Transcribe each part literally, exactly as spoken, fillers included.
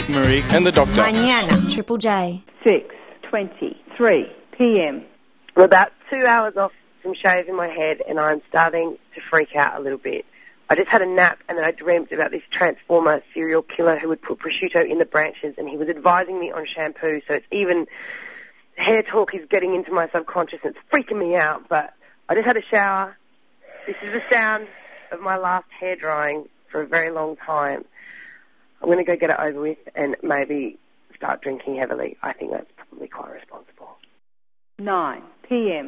Marie and the Doctor. Mañana, Triple J. six twenty-three p m I'm about two hours off from shaving my head and I'm starting to freak out a little bit. I just had a nap and then I dreamt about this transformer serial killer who would put prosciutto in the branches, and he was advising me on shampoo, so it's even hair talk is getting into my subconscious and it's freaking me out. But I just had a shower. This is the sound of my last hair drying for a very long time. I'm going to go get it over with and maybe start drinking heavily. I think that's probably quite responsible. nine p m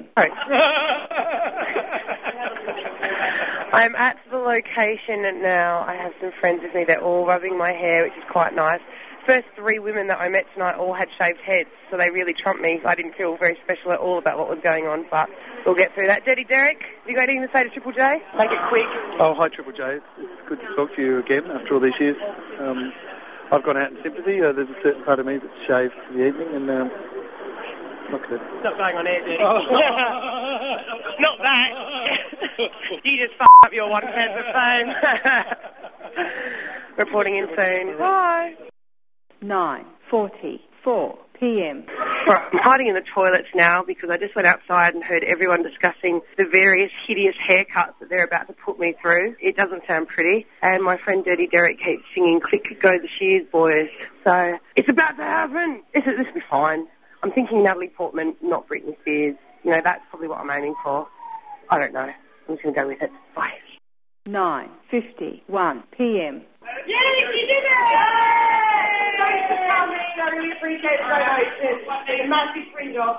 I'm at the location now. I have some friends with me. They're all rubbing my hair, which is quite nice. First three women that I met tonight all had shaved heads, so they really trumped me. I didn't feel very special at all about what was going on, but we'll get through that. Dirty Derek, have you got anything to say to Triple J? Make it quick. Oh, hi, Triple J. It's good to talk to you again after all these years. Um, I've gone out in sympathy. Uh, there's a certain part of me that's shaved for the evening, and um, not good. Stop going on air, Dirty. Oh. Not that. You just f*** up your one cancer fame. Reporting in soon. Bye. nine forty-four p m Right, I'm hiding in the toilets now because I just went outside and heard everyone discussing the various hideous haircuts that they're about to put me through. It doesn't sound pretty. And my friend Dirty Derek keeps singing, "Click, go the shears, boys." So it's about to happen. This is, this will be fine. I'm thinking Natalie Portman, not Britney Spears. You know, that's probably what I'm aiming for. I don't know. I'm just going to go with it. Bye. nine fifty-one p m Yes, you did it! Thanks for coming. I really appreciate the donation. Massive free job.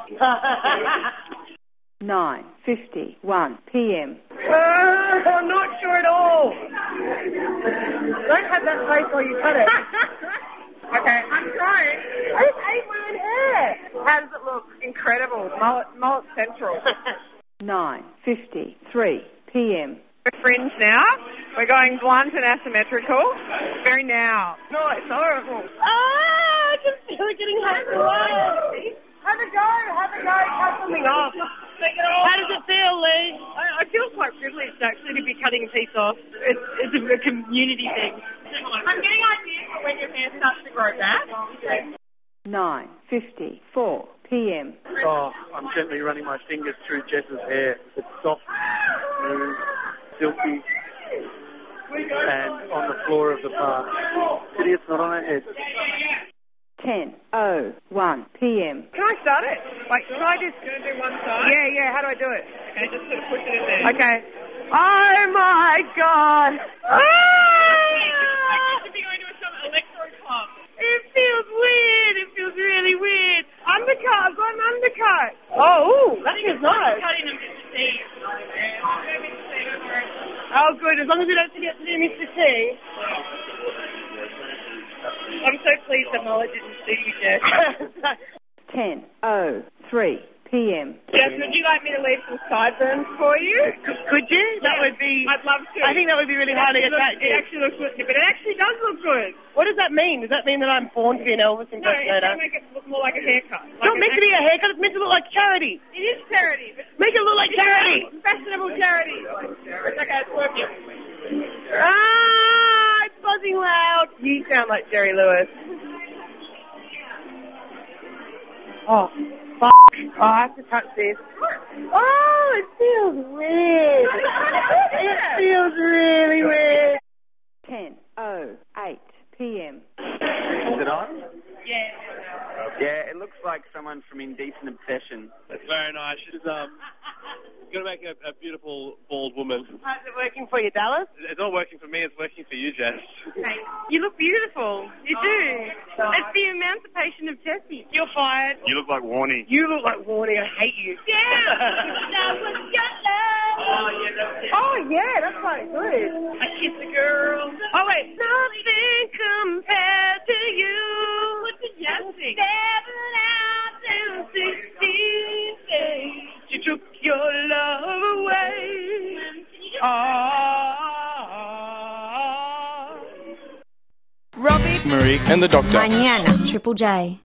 nine fifty-one p m Uh, I'm not sure at all. Don't have that face while you cut it. Okay, I'm trying. I just hate my own hair. How does it look? Incredible. Mullet, mullet central. nine fifty-three p m We're friends now. We're going blunt and asymmetrical. Very now. No, it's horrible. Ah, I can feel it getting hot. Have a go, have a go, cut something off. How does it feel, Lee? I, I feel quite privileged, actually, to be cutting a piece off. It's, it's a, a community thing. I'm getting ideas for when your hair starts to grow back. nine fifty-four p m Oh, I'm gently running my fingers through Jess's hair. It's soft, smooth, silky, and on the floor of the bar. Pity it's not on her head. ten oh one p m Can I start it? Like, can I just... Can I do one side? Yeah, yeah, how do I do it? Okay, just sort of push it in there. Okay. Oh, my God. Ah! I should be going to some electro club. It feels weird. It feels really weird. Undercut. I've got an undercut. Oh, ooh, that feels nice. Cutting them to see. Oh, good. As long as we don't forget to do Mister T. I'm so pleased that Molly didn't see you, Jess. ten oh three p m Jess, would you like me to leave some sideburns for you? Could you? That Yeah, would be... I'd love to. I think that would be really hard to get It back actually, looks, it actually looks good, but it actually does look good. What does that mean? Does that mean that I'm born to be an Elvis No, it's impersonator? going to make it look more like a haircut. Like Don't an make it be a actual- haircut. It's meant to look like charity. It is charity, but Make it look like charity. fashionable charity. Okay, it's working. Ah, it's buzzing loud. You sound like Jerry Lewis. Oh, fuck. Oh, I have to touch this. Oh, it feels weird. It feels really weird. ten oh eight p m Is it on? Yeah. Yeah, it looks like someone from Indecent Obsession. That's very nice. She's um, going to make a, a beautiful bald woman. How's it working for you, Dallas? It's not working for me, it's working for you, Jess. Hey, you look beautiful. You do. It's the emancipation of Jessie. You're fired. You look like Warnie. You look like Warnie. I hate you. Yeah. That was your love. Oh, yeah, that's it. Oh, yeah, that's quite good. I kiss a girl. Oh, wait. Nothing compared to you. What did you sing? Seven out and sixteen days. You took your love away. Ah. Robbie, Marie and the Doctor. Mañana, Triple J.